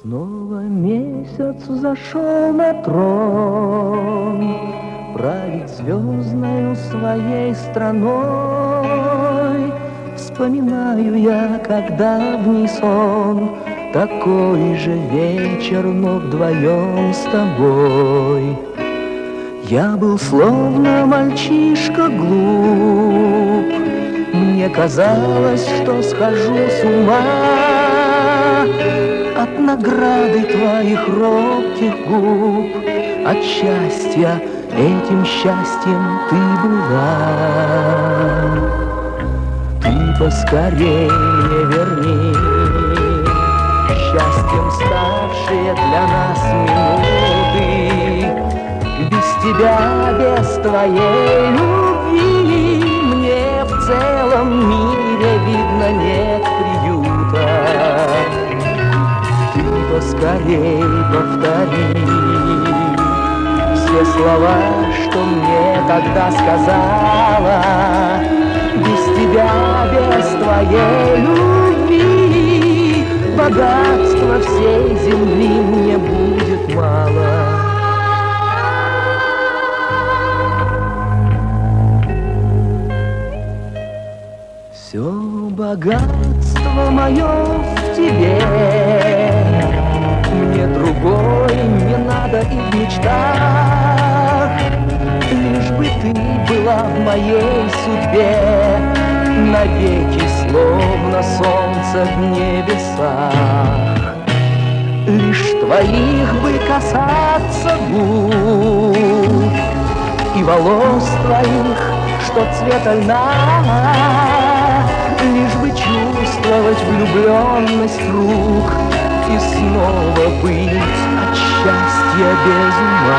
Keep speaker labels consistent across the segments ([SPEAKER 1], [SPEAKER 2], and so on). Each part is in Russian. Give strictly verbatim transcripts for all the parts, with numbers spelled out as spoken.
[SPEAKER 1] Снова месяц взошел на трон, править звездною своей страной. Вспоминаю я, как давний сон, такой же вечер, но вдвоем с тобой. Я был словно мальчишка глуп, мне казалось, что схожу с ума от награды твоих робких губ, от счастья, этим счастьем ты была. Ты поскорей мне верни счастьем ставшие для нас минуты. Без тебя, без твоей любви мне в целом мире, видно, нет приюта. Ты поскорей повтори все слова, что мне тогда сказала. Без тебя, без твоей любви богатства всей земли мне будет мало. Все богатство мое в тебе, мне другой не надо и в мечтах. Лишь бы ты была в моей судьбе навеки, словно солнце в небесах. Лишь твоих бы касаться губ и волос твоих, что цвета льна. Лишь бы чувствовать влюбленность рук и снова быть от счастья без ума.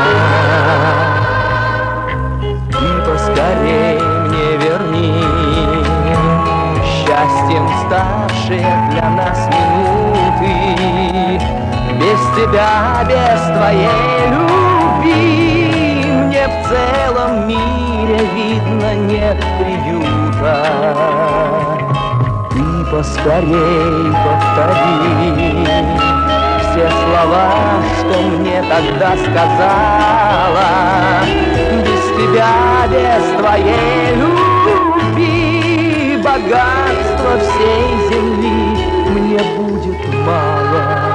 [SPEAKER 1] Ты поскорей мне верни счастьем ставшие для нас минуты. Без тебя, без твоей любви мне в целом мире, видно, нет приюта. Ты поскорей повтори все слова, что мне тогда сказала. Без тебя, без твоей любви богатства всей земли мне будет мало.